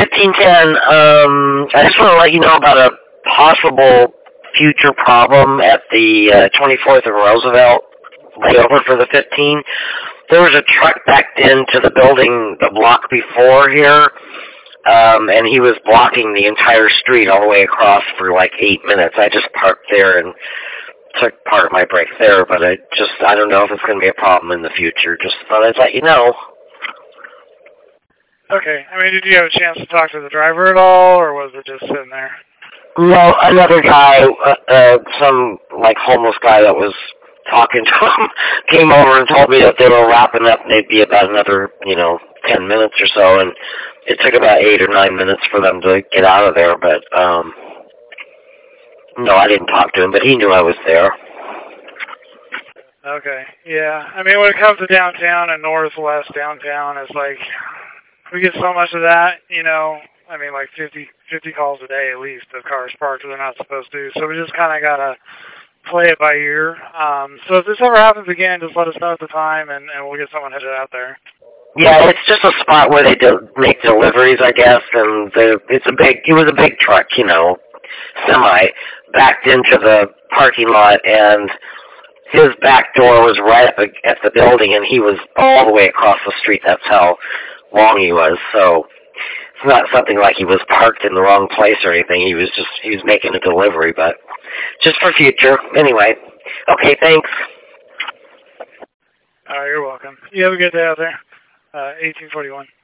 1510, I just want to let you know about a possible future problem at the 24th and Roosevelt layover for the 15. There was a truck backed into the building the block before here, and he was blocking the entire street all the way across for like 8 minutes. I just parked there and took part of my break there, but I don't know if it's going to be a problem in the future. Just thought I'd let you know. Okay. I mean, did you have a chance to talk to the driver at all, or was it just sitting there? No, another guy, some like homeless guy that was talking to him, came over and told me that they were wrapping up. They'd be about another, 10 minutes or so, and it took about 8 or 9 minutes for them to get out of there. But no, I didn't talk to him, but he knew I was there. Okay. Yeah. I mean, when it comes to downtown and northwest downtown, it's like we get so much of that, I mean, like 50 calls a day at least of cars parked where they're not supposed to. So we just kind of got to play it by ear. So if this ever happens again, just let us know at the time, and we'll get someone headed out there. Yeah, it's just a spot where they make deliveries, I guess, and it was a big truck, semi, backed into the parking lot, and his back door was right up at the building, and he was all the way across the street. That's how long he was. So it's not something like he was parked in the wrong place or anything. He was making a delivery, but just for future. Anyway, okay, thanks. You're welcome. You have a good day out there. 1841.